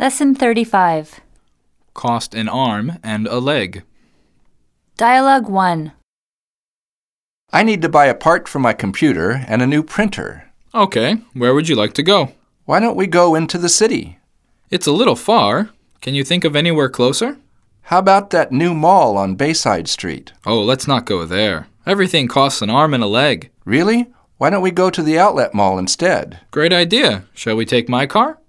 Lesson 35. Cost an arm and a leg. Dialogue 1. I need to buy a part for my computer and a new printer. Okay, where would you like to go? Why don't we go into the city? It's a little far. Can you think of anywhere closer? How about that new mall on Bayside Street? Oh, let's not go there. Everything costs an arm and a leg. Really? Why don't we go to the outlet mall instead? Great idea. Shall we take my car?